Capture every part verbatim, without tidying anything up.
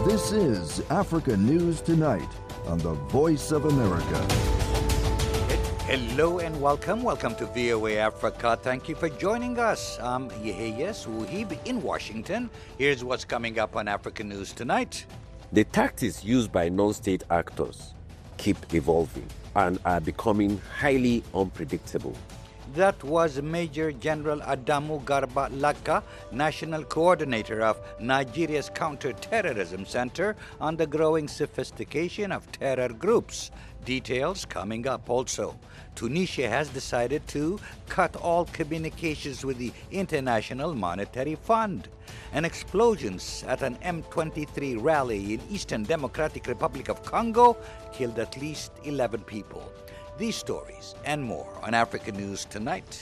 This is Africa News Tonight on the Voice of America. Hello and welcome. Welcome to V O A Africa. Thank you for joining us. I'm Yehia Suhib in Washington. Here's what's coming up on Africa News Tonight. The tactics used by non-state actors keep evolving and are becoming highly unpredictable. That was Major General Adamu Garba Laka, National Coordinator of Nigeria's Counter-Terrorism Center, on the growing sophistication of terror groups. Details coming up also. Tunisia has decided to cut all communications with the International Monetary Fund. And explosions at an M twenty-three rally in Eastern Democratic Republic of Congo killed at least eleven people. These stories and more on Africa News Tonight.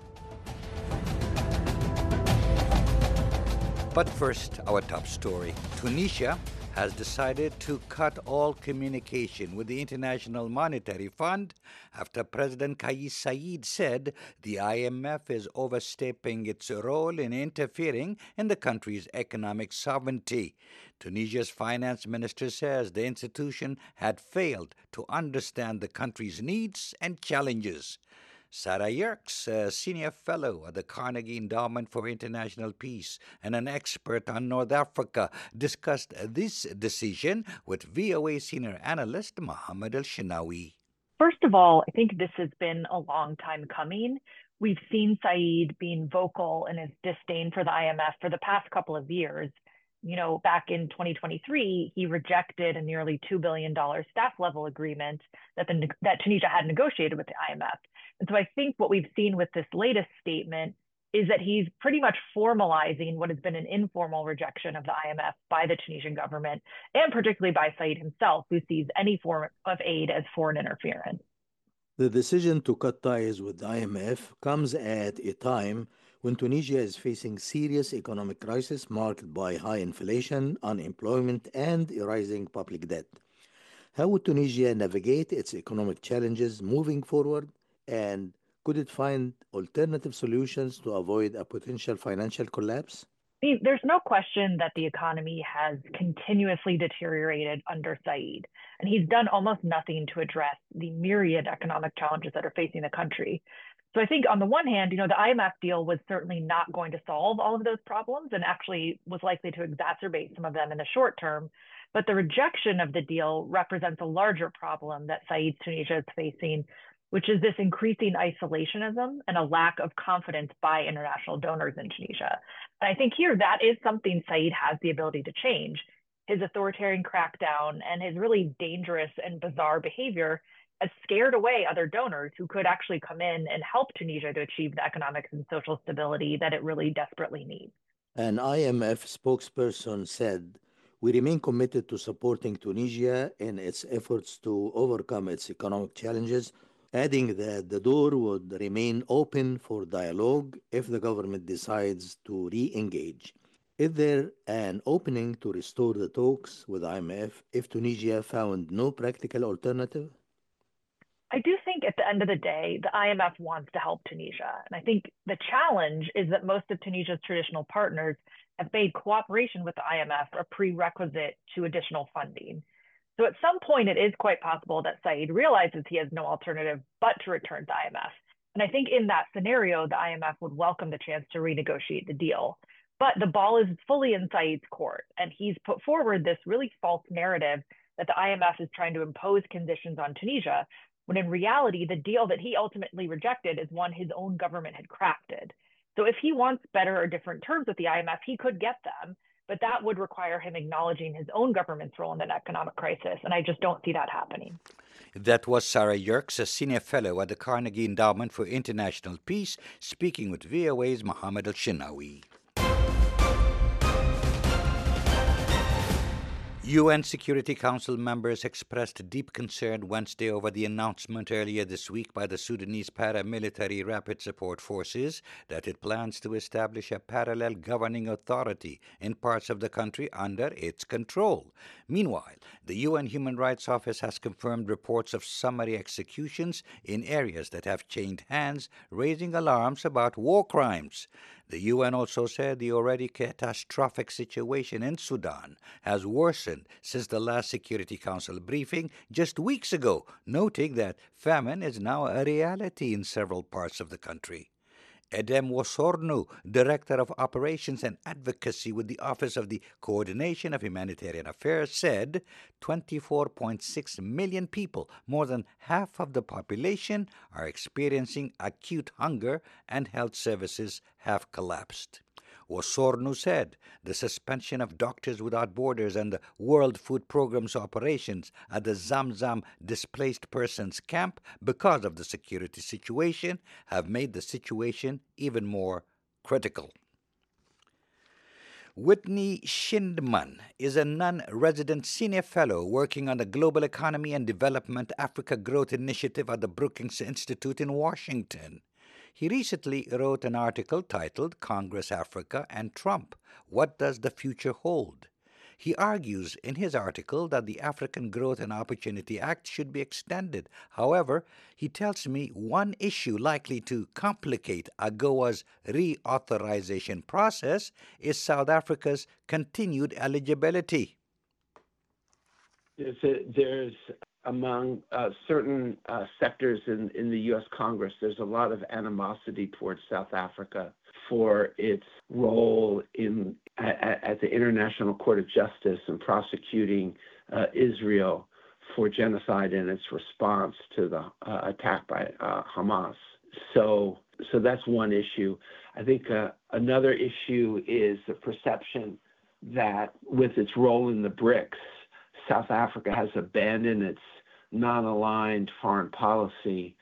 But first, our top story. Tunisia has decided to cut all communication with the International Monetary Fund after President Kais Saied said the I M F is overstepping its role in interfering in the country's economic sovereignty. Tunisia's finance minister says the institution had failed to understand the country's needs and challenges. Sarah Yerkes, a senior fellow at the Carnegie Endowment for International Peace and an expert on North Africa, discussed this decision with V O A senior analyst Mohammed El-Shinawi. First of all, I think this has been a long time coming. We've seen Saied being vocal in his disdain for the I M F for the past couple of years. You know, back in twenty twenty-three, he rejected a nearly two billion dollars staff level agreement that, the, that Tunisia had negotiated with the I M F. And so I think what we've seen with this latest statement is that he's pretty much formalizing what has been an informal rejection of the I M F by the Tunisian government, and particularly by Saied himself, who sees any form of aid as foreign interference. The decision to cut ties with the I M F comes at a time when Tunisia is facing serious economic crisis marked by high inflation, unemployment, and a rising public debt. How would Tunisia navigate its economic challenges moving forward? And could it find alternative solutions to avoid a potential financial collapse? I mean, there's no question that the economy has continuously deteriorated under Saied, and he's done almost nothing to address the myriad economic challenges that are facing the country. So I think on the one hand, you know, the I M F deal was certainly not going to solve all of those problems and actually was likely to exacerbate some of them in the short term. But the rejection of the deal represents a larger problem that Saied's Tunisia is facing, which is this increasing isolationism and a lack of confidence by international donors in Tunisia. And I think here that is something Saied has the ability to change. His authoritarian crackdown and his really dangerous and bizarre behavior has scared away other donors who could actually come in and help Tunisia to achieve the economic and social stability that it really desperately needs. An I M F spokesperson said, "We remain committed to supporting Tunisia in its efforts to overcome its economic challenges," adding that the door would remain open for dialogue if the government decides to re-engage. Is there an opening to restore the talks with I M F if Tunisia found no practical alternative? I do think at the end of the day, the I M F wants to help Tunisia. And I think the challenge is that most of Tunisia's traditional partners have made cooperation with the I M F a prerequisite to additional funding. So at some point, it is quite possible that Saied realizes he has no alternative but to return to I M F. And I think in that scenario, the I M F would welcome the chance to renegotiate the deal. But the ball is fully in Saied's court, and he's put forward this really false narrative that the I M F is trying to impose conditions on Tunisia, when in reality, the deal that he ultimately rejected is one his own government had crafted. So if he wants better or different terms with the I M F, he could get them, but that would require him acknowledging his own government's role in that economic crisis, and I just don't see that happening. That was Sarah Yerkes, a senior fellow at the Carnegie Endowment for International Peace, speaking with V O A's Mohammed El-Shinawi. U N Security Council members expressed deep concern Wednesday over the announcement earlier this week by the Sudanese paramilitary Rapid Support Forces that it plans to establish a parallel governing authority in parts of the country under its control. Meanwhile, the U N Human Rights Office has confirmed reports of summary executions in areas that have changed hands, raising alarms about war crimes. The U N also said the already catastrophic situation in Sudan has worsened since the last Security Council briefing just weeks ago, noting that famine is now a reality in several parts of the country. Edem Wosornu, Director of Operations and Advocacy with the Office of the Coordination of Humanitarian Affairs, said twenty-four point six million people, more than half of the population, are experiencing acute hunger and health services have collapsed. Wosornu said the suspension of Doctors Without Borders and the World Food Programme's operations at the Zamzam displaced persons camp because of the security situation have made the situation even more critical. Whitney Shindman is a non-resident senior fellow working on the Global Economy and Development Africa Growth Initiative at the Brookings Institute in Washington. He recently wrote an article titled Congress, Africa, and Trump, What Does the Future Hold? He argues in his article that the African Growth and Opportunity Act should be extended. However, he tells me one issue likely to complicate AGOA's reauthorization process is South Africa's continued eligibility. There's, a, there's among uh, certain uh, sectors in, in the U S Congress, there's a lot of animosity towards South Africa for its role in at, at the International Court of Justice in prosecuting uh, Israel for genocide and its response to the uh, attack by uh, Hamas. So, so that's one issue. I think uh, another issue is the perception that with its role in the BRICS, South Africa has abandoned its non-aligned foreign policy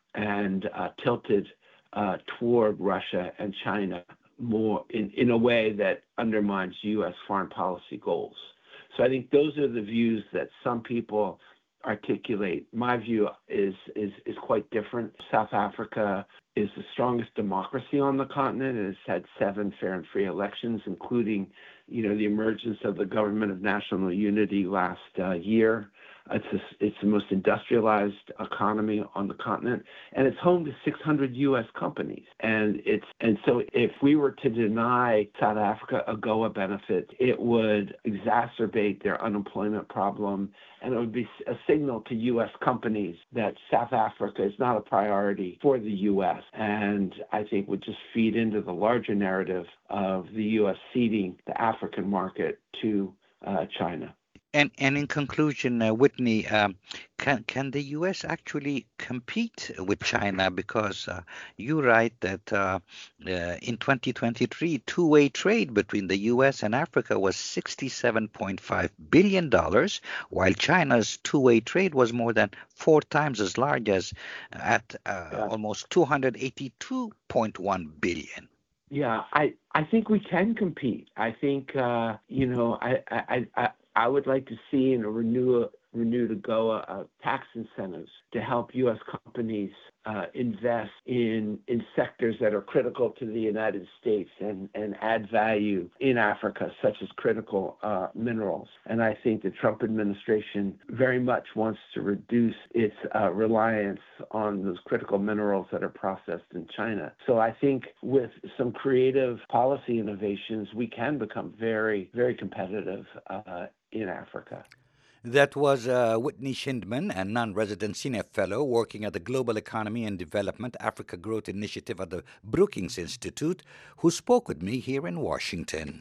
and uh, tilted uh, toward Russia and China more in, in a way that undermines U S foreign policy goals. So I think those are the views that some people articulate. My view is, is, is quite different. South Africa is the strongest democracy on the continent. It has had seven fair and free elections, including, you know, the emergence of the Government of National Unity last uh, year. It's, a, it's the most industrialized economy on the continent, and it's home to six hundred U S companies. And it's and so if we were to deny South Africa AGOA benefits, it would exacerbate their unemployment problem, and it would be a signal to U S companies that South Africa is not a priority for the U S, and I think would just feed into the larger narrative of the U S ceding the African market to uh, China. And, and in conclusion, uh, Whitney, um, can can the U S actually compete with China? Because uh, you write that uh, uh, in twenty twenty-three, two-way trade between the U S and Africa was sixty-seven point five billion dollars, while China's two-way trade was more than four times as large as at uh, yeah. almost two hundred eighty-two point one billion dollars. Yeah, I, I think we can compete. I think, uh, you know, I, I, I I would like to see in a renew, renewed AGOA uh, tax incentives to help U S companies uh, invest in in sectors that are critical to the United States and, and add value in Africa, such as critical uh, minerals. And I think the Trump administration very much wants to reduce its uh, reliance on those critical minerals that are processed in China. So I think with some creative policy innovations, we can become very, very competitive uh, in Africa. That was uh, Whitney Shindman, a non-resident senior fellow working at the Global Economy and Development Africa Growth Initiative at the Brookings Institute, who spoke with me here in Washington.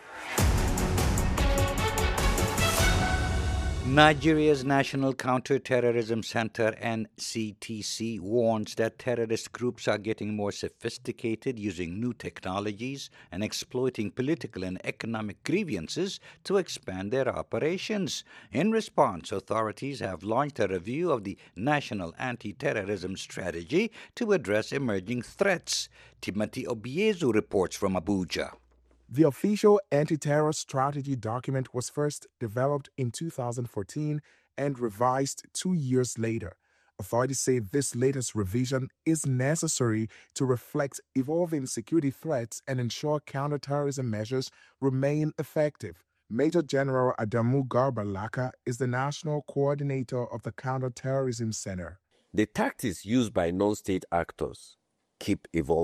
Nigeria's National Counter-Terrorism Center, N C T C, warns that terrorist groups are getting more sophisticated, using new technologies and exploiting political and economic grievances to expand their operations. In response, authorities have launched a review of the National Anti-Terrorism Strategy to address emerging threats. Timothy Obiezu reports from Abuja. The official anti-terror strategy document was first developed in two thousand fourteen and revised two years later. Authorities say this latest revision is necessary to reflect evolving security threats and ensure counterterrorism measures remain effective. Major General Adamu Garba Laka is the national coordinator of the Counterterrorism Center. The tactics used by non-state actors keep evolving,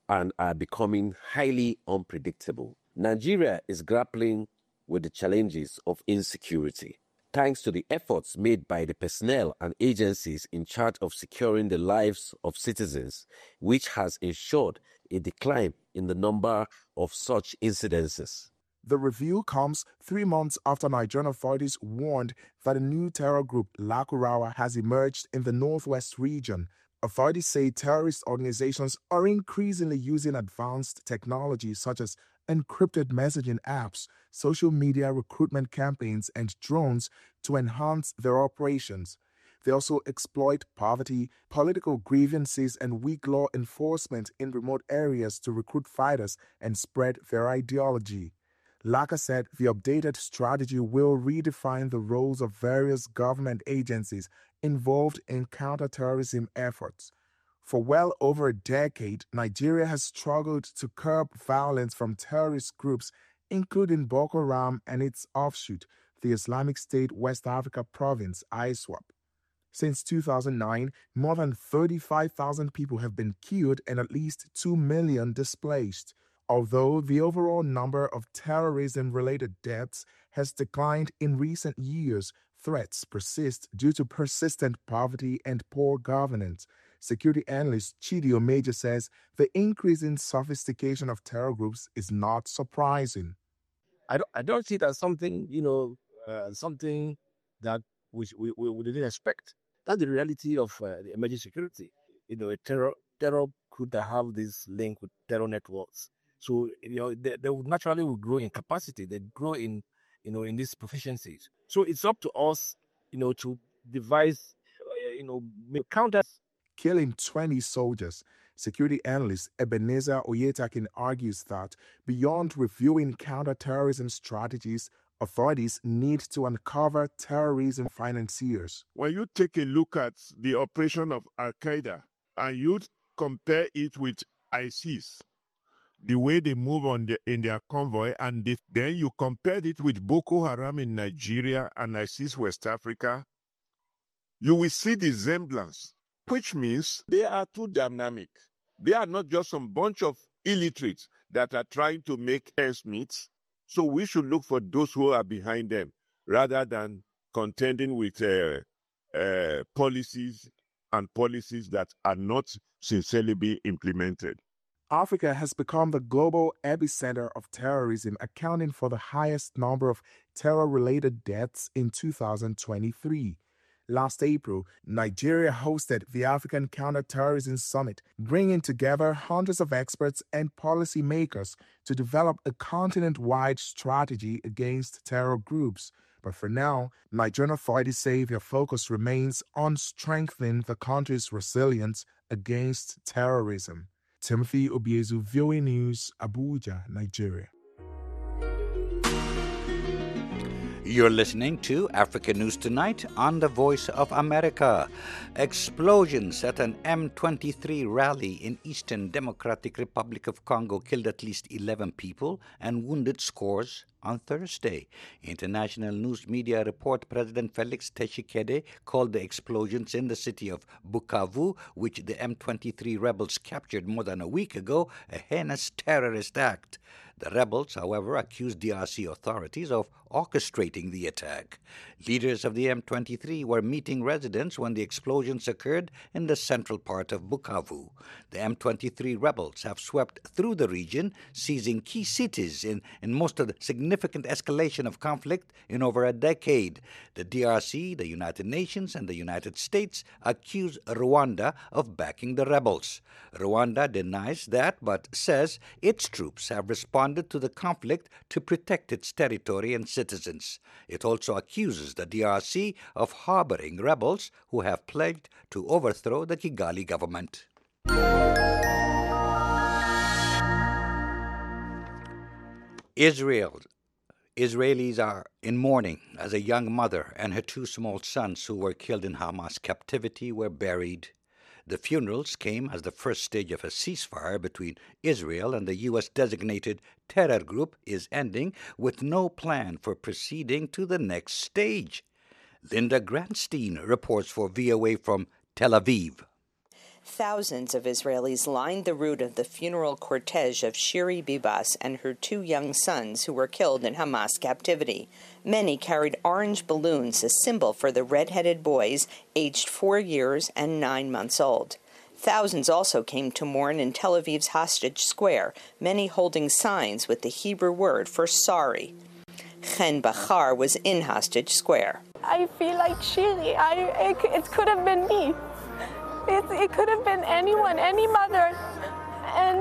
and are becoming highly unpredictable. Nigeria is grappling with the challenges of insecurity, thanks to the efforts made by the personnel and agencies in charge of securing the lives of citizens, which has ensured a decline in the number of such incidences. The review comes three months after Nigerian authorities warned that a new terror group, Lakurawa, has emerged in the northwest region. Authorities say terrorist organizations are increasingly using advanced technology such as encrypted messaging apps, social media recruitment campaigns, and drones to enhance their operations. They also exploit poverty, political grievances, and weak law enforcement in remote areas to recruit fighters and spread their ideology. Laka said the updated strategy will redefine the roles of various government agencies involved in counterterrorism efforts. For well over a decade, Nigeria has struggled to curb violence from terrorist groups, including Boko Haram and its offshoot, the Islamic State West Africa Province, I S W A P. Since two thousand nine, more than thirty-five thousand people have been killed and at least two million displaced. Although the overall number of terrorism-related deaths has declined in recent years, threats persist due to persistent poverty and poor governance. Security analyst Chidi Omeje says the increasing sophistication of terror groups is not surprising. I don't, I don't see that something, you know, uh, something that we, we, we didn't expect. That's the reality of uh, the emerging security. You know, a terror, terror could have this link with terror networks. So, you know, they, they would naturally will grow in capacity. They grow in, you know, in these proficiencies. So it's up to us, you know, to devise, uh, you know, counters. Killing twenty soldiers. Security analyst Ebenezer Oyetakin argues that beyond reviewing counterterrorism strategies, authorities need to uncover terrorism financiers. When you take a look at the operation of Al-Qaeda and you compare it with ISIS, the way they move on the, in their convoy, and the, then you compare it with Boko Haram in Nigeria and ISIS West Africa, you will see the resemblance, which means they are too dynamic. They are not just some bunch of illiterates that are trying to make ends meet. So we should look for those who are behind them rather than contending with uh, uh, policies and policies that are not sincerely being implemented. Africa has become the global epicenter of terrorism, accounting for the highest number of terror-related deaths in two thousand twenty-three. Last April, Nigeria hosted the African Counterterrorism Summit, bringing together hundreds of experts and policymakers to develop a continent-wide strategy against terror groups. But for now, Nigerian authorities say their focus remains on strengthening the country's resilience against terrorism. Timothy Obiezu, V O A News, Abuja, Nigeria. You're listening to Africa News Tonight on the Voice of America. Explosions at an M twenty-three rally in Eastern Democratic Republic of Congo killed at least eleven people and wounded scores on Thursday. International news media report President Felix Tshisekedi called the explosions in the city of Bukavu, which the M twenty-three rebels captured more than a week ago, a heinous terrorist act. The rebels, however, accused D R C authorities of orchestrating the attack. Leaders of the M twenty-three were meeting residents when the explosions occurred in the central part of Bukavu. The M twenty-three rebels have swept through the region, seizing key cities in, in most of the significant escalation of conflict in over a decade. The D R C, the United Nations, and the United States accuse Rwanda of backing the rebels. Rwanda denies that, but says its troops have responded to the conflict to protect its territory and citizens. It also accuses the D R C of harboring rebels who have pledged to overthrow the Kigali government. Israel. Israelis are in mourning as a young mother and her two small sons who were killed in Hamas captivity were buried. The funerals came as the first stage of a ceasefire between Israel and the U S-designated terror group is ending, with no plan for proceeding to the next stage. Linda Grantstein reports for V O A from Tel Aviv. Thousands of Israelis lined the route of the funeral cortege of Shiri Bibas and her two young sons who were killed in Hamas captivity. Many carried orange balloons, a symbol for the red-headed boys aged four years and nine months old. Thousands also came to mourn in Tel Aviv's Hostage Square, many holding signs with the Hebrew word for sorry. Chen Bachar was in Hostage Square. I feel like Shiri. I, it, it could have been me. It, it could have been anyone, any mother. And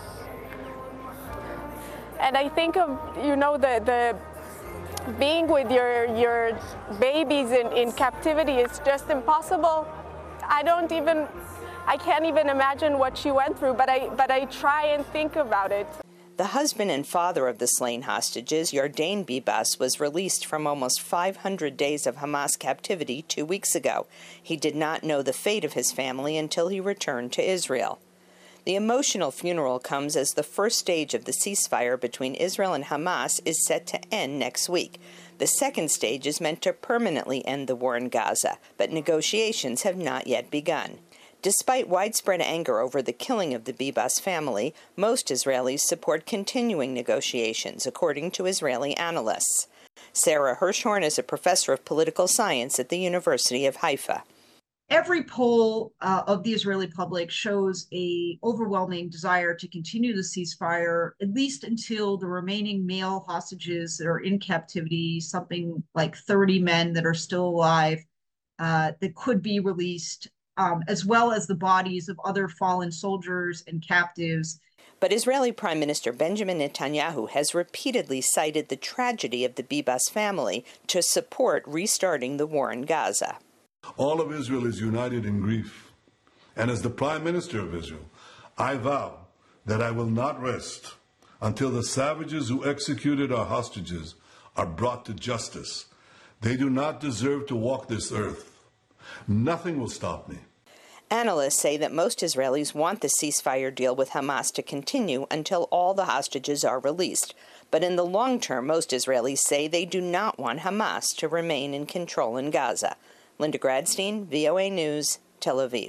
and I think of, you know, the, the being with your, your babies in, in captivity is just impossible. I don't even, I can't even imagine what she went through, but I, but I try and think about it. The husband and father of the slain hostages, Yardain Bibas, was released from almost five hundred days of Hamas captivity two weeks ago. He did not know the fate of his family until he returned to Israel. The emotional funeral comes as the first stage of the ceasefire between Israel and Hamas is set to end next week. The second stage is meant to permanently end the war in Gaza, but negotiations have not yet begun. Despite widespread anger over the killing of the Bibas family, most Israelis support continuing negotiations, according to Israeli analysts. Sarah Hirschhorn is a professor of political science at the University of Haifa. Every poll uh, of the Israeli public shows an overwhelming desire to continue the ceasefire, at least until the remaining male hostages that are in captivity, something like thirty men that are still alive, uh, that could be released, Um, as well as the bodies of other fallen soldiers and captives. But Israeli Prime Minister Benjamin Netanyahu has repeatedly cited the tragedy of the Bibas family to support restarting the war in Gaza. All of Israel is united in grief. And as the Prime Minister of Israel, I vow that I will not rest until the savages who executed our hostages are brought to justice. They do not deserve to walk this earth. Nothing will stop me. Analysts say that most Israelis want the ceasefire deal with Hamas to continue until all the hostages are released. But in the long term, most Israelis say they do not want Hamas to remain in control in Gaza. Linda Gradstein, V O A News, Tel Aviv.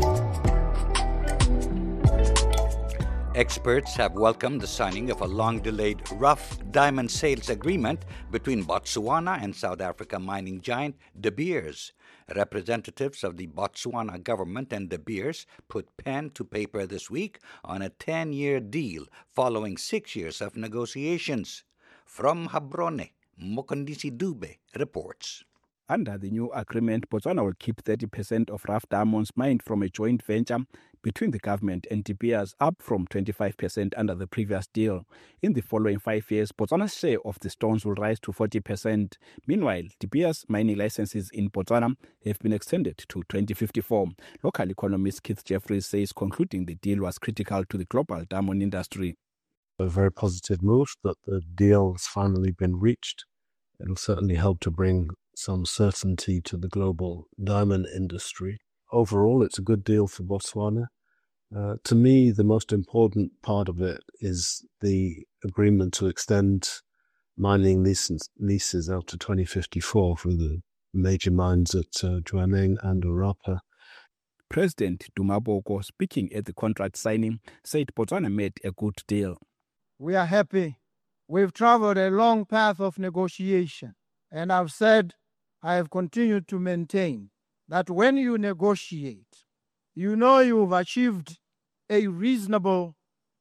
Experts have welcomed the signing of a long-delayed rough diamond sales agreement between Botswana and South Africa mining giant De Beers. Representatives of the Botswana government and De Beers put pen to paper this week on a ten-year deal following six years of negotiations. From Habrone, Mokondisi Dube reports. Under the new agreement, Botswana will keep thirty percent of rough diamonds mined from a joint venture between the government and De Beers, up from twenty-five percent under the previous deal. In the following five years, Botswana's share of the stones will rise to forty percent. Meanwhile, De Beers mining licenses in Botswana have been extended to twenty fifty-four. Local economist Keith Jeffries says concluding the deal was critical to the global diamond industry. A very positive move that the deal has finally been reached. It'll certainly help to bring some certainty to the global diamond industry. Overall, it's a good deal for Botswana. Uh, to me, the most important part of it is the agreement to extend mining leases, leases out to twenty fifty-four for the major mines at uh, Jwaneng and Orapa. President Duma Boko, speaking at the contract signing, said Botswana made a good deal. We are happy. We've traveled a long path of negotiation, and I've said, I have continued to maintain that when you negotiate, you know you've achieved a reasonable,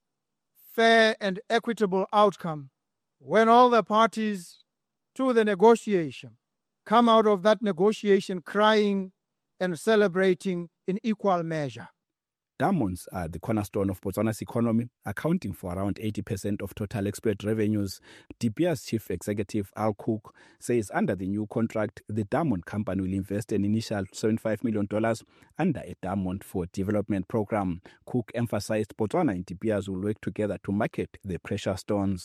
fair, and equitable outcome when all the parties to the negotiation come out of that negotiation crying and celebrating in equal measure. Diamonds are the cornerstone of Botswana's economy, accounting for around eighty percent of total export revenues. De Beers chief executive Al Cook says under the new contract, the diamond company will invest an initial seventy-five million dollars under a Diamond for Development program. Cook emphasized Botswana and De Beers will work together to market the precious stones.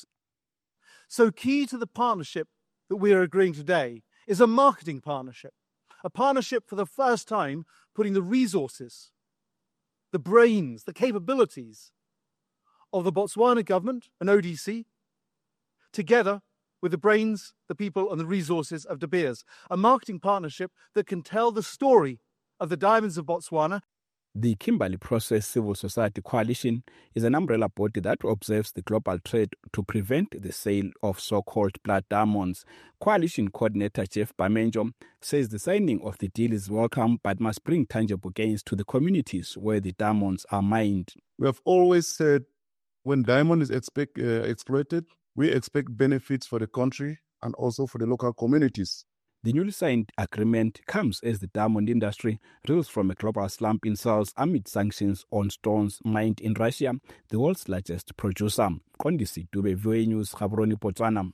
So key to the partnership that we are agreeing today is a marketing partnership, a partnership for the first time putting the resources, the brains, the capabilities of the Botswana government and O D C, together with the brains, the people and the resources of De Beers. A marketing partnership that can tell the story of the diamonds of Botswana. The Kimberley Process Civil Society Coalition is an umbrella body that observes the global trade to prevent the sale of so-called blood diamonds. Coalition coordinator Jeff Bamenjo says the signing of the deal is welcome but must bring tangible gains to the communities where the diamonds are mined. We have always said when diamond is expect, uh, exploited, we expect benefits for the country and also for the local communities. The newly signed agreement comes as the diamond industry reels from a global slump in sales amid sanctions on stones mined in Russia, the world's largest producer. Kondisi Dube, V O A News, Gaborone, Botswana.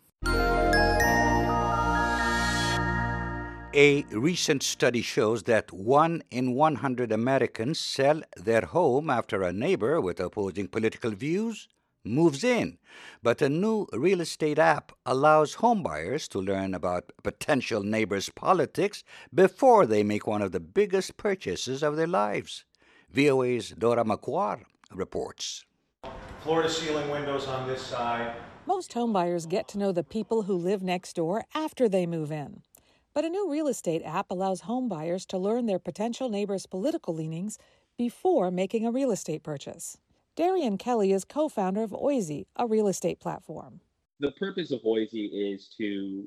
A recent study shows that one in one hundred Americans sell their home after a neighbor with opposing political views moves in. But a new real estate app allows homebuyers to learn about potential neighbors' politics before they make one of the biggest purchases of their lives. V O A's Dora Makwar reports. Floor-to-ceiling windows on this side. Most homebuyers get to know the people who live next door after they move in. But a new real estate app allows homebuyers to learn their potential neighbors' political leanings before making a real estate purchase. Darian Kelly is co-founder of Oisy, a real estate platform. The purpose of Oisy is to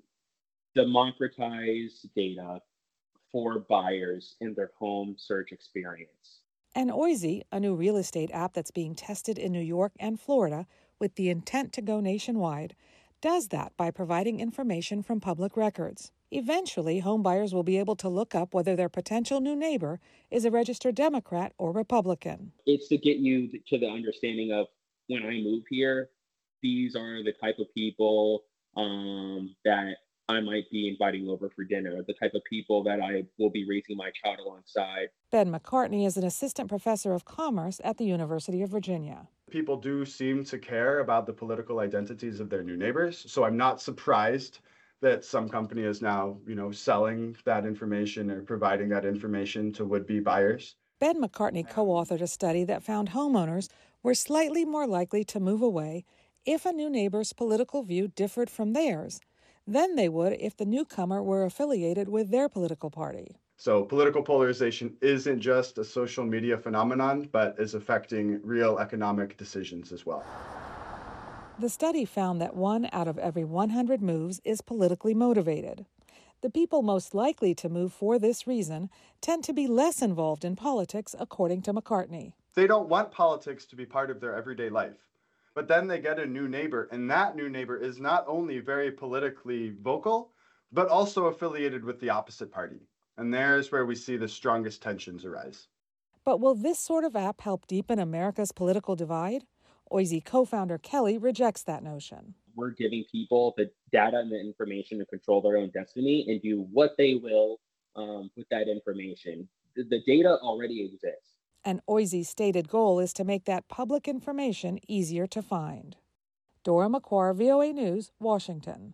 democratize data for buyers in their home search experience. And Oisy, a new real estate app that's being tested in New York and Florida with the intent to go nationwide, does that by providing information from public records. Eventually, homebuyers will be able to look up whether their potential new neighbor is a registered Democrat or Republican. It's to get you to the understanding of, when I move here, these are the type of people um, that I might be inviting over for dinner, the type of people that I will be raising my child alongside. Ben McCartney is an assistant professor of commerce at the University of Virginia. People do seem to care about the political identities of their new neighbors, so I'm not surprised that some company is now, you know, selling that information or providing that information to would-be buyers. Ben McCartney co-authored a study that found homeowners were slightly more likely to move away if a new neighbor's political view differed from theirs than they would if the newcomer were affiliated with their political party. So political polarization isn't just a social media phenomenon, but is affecting real economic decisions as well. The study found that one out of every one hundred moves is politically motivated. The people most likely to move for this reason tend to be less involved in politics, according to McCartney. They don't want politics to be part of their everyday life. But then they get a new neighbor, and that new neighbor is not only very politically vocal, but also affiliated with the opposite party. And there's where we see the strongest tensions arise. But will this sort of app help deepen America's political divide? Oisy co-founder Kelly rejects that notion. We're giving people the data and the information to control their own destiny and do what they will um, with that information. The, the data already exists. And Oisy's stated goal is to make that public information easier to find. Dora Makwar, V O A News, Washington.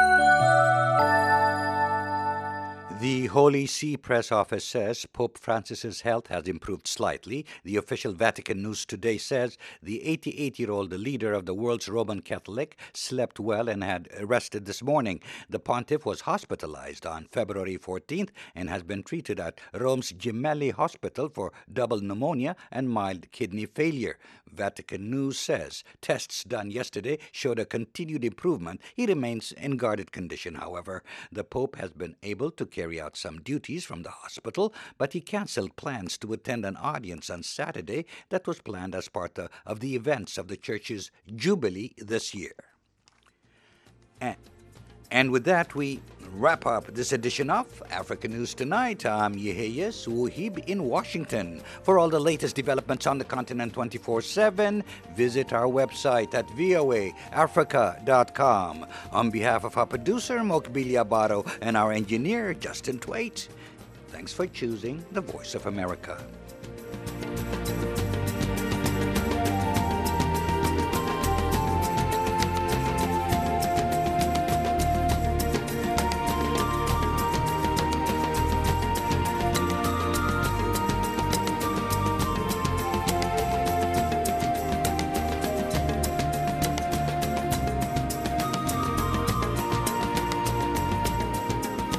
The Holy See press office says Pope Francis's health has improved slightly. The official Vatican News today says the eighty-eight-year-old leader of the world's Roman Catholic slept well and had rested this morning. The pontiff was hospitalized on February fourteenth and has been treated at Rome's Gemelli Hospital for double pneumonia and mild kidney failure. Vatican News says tests done yesterday showed a continued improvement. He remains in guarded condition, however. The Pope has been able to carry out some duties from the hospital, but he canceled plans to attend an audience on Saturday that was planned as part of, of the events of the church's Jubilee this year. And, and with that, we wrap up this edition of Africa News Tonight. I'm Yehia Suhib in Washington. For all the latest developments on the continent twenty-four seven, visit our website at V O A Africa dot com. On behalf of our producer, Mokbilia Baro, and our engineer, Justin Twait, thanks for choosing the Voice of America.